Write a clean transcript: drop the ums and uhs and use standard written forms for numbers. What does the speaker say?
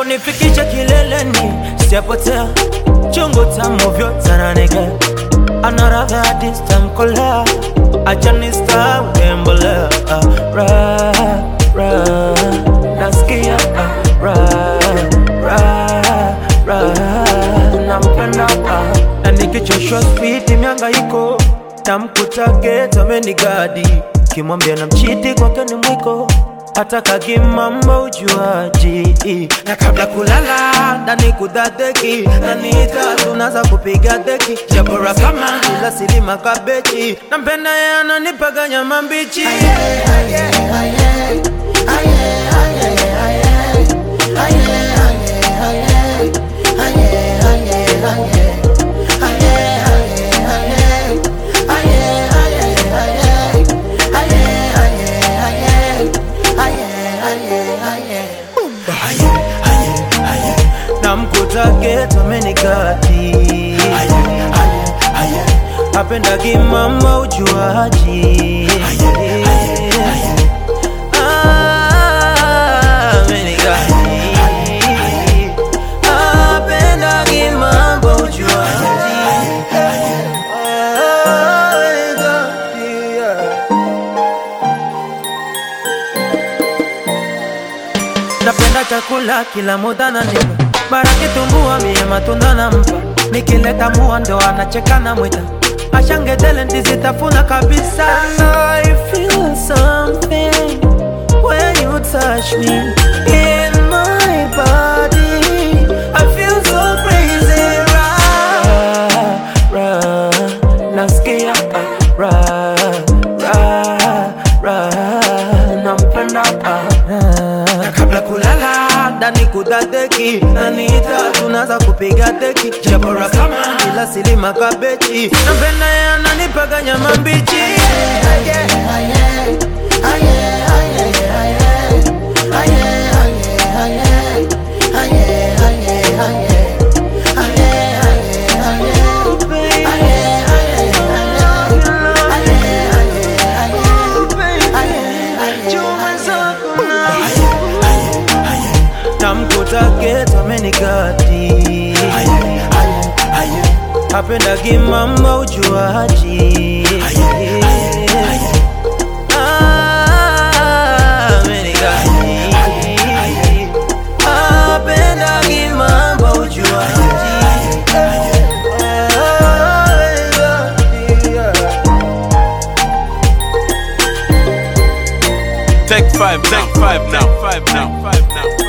kunifikisha kileleni, sijapotea chungu tamu vyote na nige. Another this time kola, acha nista utembolea. Nasikia nampenda na nikichoshwa speed miangaiko, namkuta geta amenigadi, kimwambia na mchiti kwake ni mwiko, ataka kimamba ujuaji. Na kabla kulala ndani kudadeki, na nita tunaza kupiga deki, jabora kama ila silima kabechi, nampenda yeye ananipaga nyama mbichi. Namkuta geta amenigadi, apenda kimamba ujuaji. Amenigadi, apenda kimamba ujuaji. Napenda chakula kila muda na nima, mara kitumbua mie matunda nampa, nikileta mua ndo anacheka na mwita, ashangedele ndizitafuna kabisa. And I feel something when you touch me in my body, I feel so crazy. Nasikia nampenda na kabla kulala ndani kudadeki, na nita tunaza kupiga deki, jabora kama ila silima kabechi, nampenda yeye ananipaga nyama mbichi. Namkuta geta amenigadi, apenda kimamba ujuaji. Amenigadi, apenda kimamba ujuaji. Take five now.